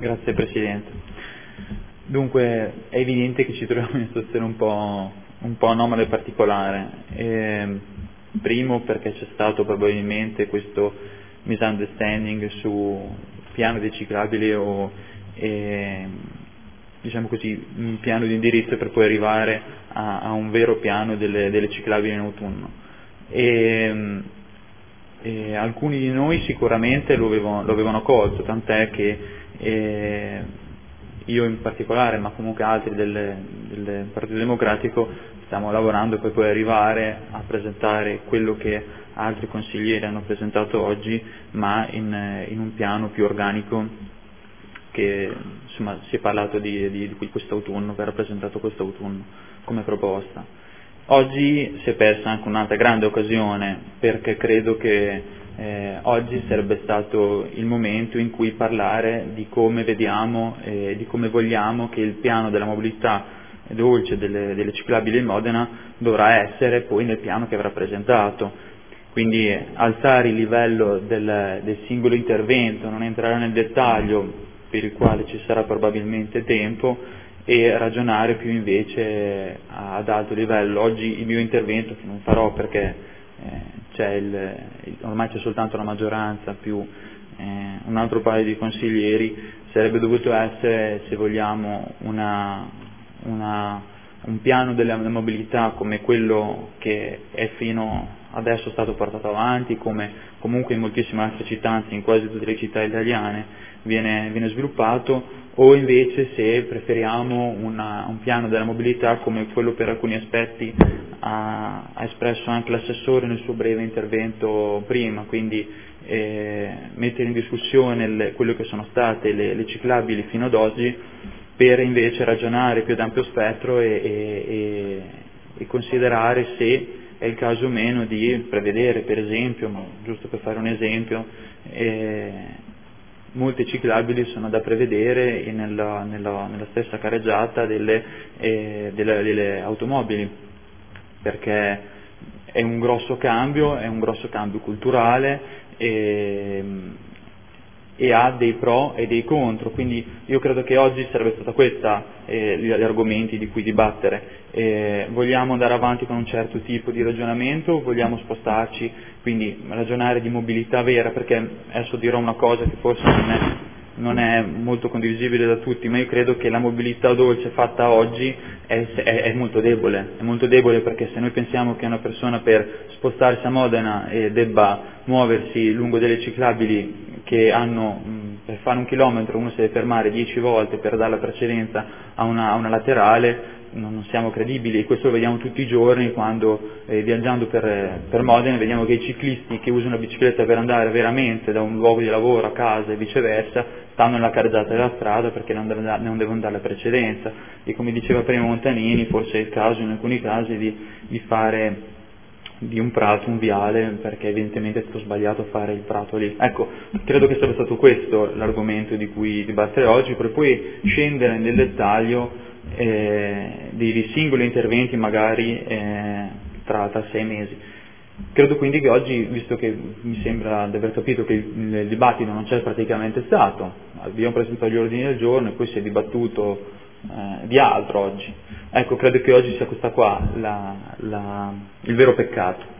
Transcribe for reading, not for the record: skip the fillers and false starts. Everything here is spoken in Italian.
Grazie Presidente. Dunque è evidente che ci troviamo in una situazione un po' anomala e particolare. Primo perché c'è stato probabilmente questo misunderstanding sul piano dei ciclabili o diciamo così un piano di indirizzo per poi arrivare a un vero piano delle ciclabili in autunno. E alcuni di noi sicuramente lo avevano colto, tant'è che io in particolare, ma comunque altri del Partito Democratico, stiamo lavorando per poi arrivare a presentare quello che altri consiglieri hanno presentato oggi, ma in un piano più organico che insomma si è parlato di quest'autunno, verrà presentato quest'autunno come proposta. Oggi si è persa anche un'altra grande occasione, perché credo che oggi sarebbe stato il momento in cui parlare di come vediamo e di come vogliamo che il piano della mobilità dolce delle ciclabili in Modena dovrà essere poi nel piano che avrà presentato. Quindi alzare il livello del singolo intervento, non entrare nel dettaglio, per il quale ci sarà probabilmente tempo, e ragionare più invece ad alto livello. Oggi il mio intervento, che non farò perché ormai c'è soltanto la maggioranza più un altro paio di consiglieri, sarebbe dovuto essere, se vogliamo, un piano della mobilità come quello che è fino adesso stato portato avanti, come comunque in moltissime altre città, anzi in quasi tutte le città italiane viene sviluppato, o invece se preferiamo un piano della mobilità come quello per alcuni aspetti ha espresso anche l'assessore nel suo breve intervento prima, quindi mettere in discussione quello che sono state le ciclabili fino ad oggi, per invece ragionare più ad ampio spettro e considerare se è il caso o meno di prevedere, per esempio, giusto per fare un esempio, molte ciclabili sono da prevedere nella stessa carreggiata delle automobili, perché è un grosso cambio culturale e ha dei pro e dei contro, quindi io credo che oggi sarebbe stata questa gli argomenti di cui dibattere. Vogliamo andare avanti con un certo tipo di ragionamento, vogliamo spostarci, quindi ragionare di mobilità vera, perché adesso dirò una cosa che forse non è molto condivisibile da tutti, ma io credo che la mobilità dolce fatta oggi è molto debole, perché se noi pensiamo che una persona per spostarsi a Modena debba muoversi lungo delle ciclabili che hanno, per fare 1 chilometro uno si deve fermare 10 volte per dare la precedenza a una laterale, non siamo credibili, e questo lo vediamo tutti i giorni quando viaggiando per Modena vediamo che i ciclisti che usano la bicicletta per andare veramente da un luogo di lavoro a casa e viceversa stanno nella carreggiata della strada perché non devono dare la precedenza, e come diceva prima Montanini forse è il caso in alcuni casi di fare di un prato un viale, perché evidentemente è stato sbagliato fare il prato lì. Ecco, credo che sarebbe stato questo l'argomento di cui dibattere oggi, per poi scendere nel dettaglio di singoli interventi magari tra 6 mesi. Credo quindi che oggi, visto che mi sembra di aver capito che il dibattito non c'è praticamente stato, abbiamo presentato gli ordini del giorno e poi si è dibattuto di altro oggi. Ecco, credo che oggi sia questa qua il vero peccato.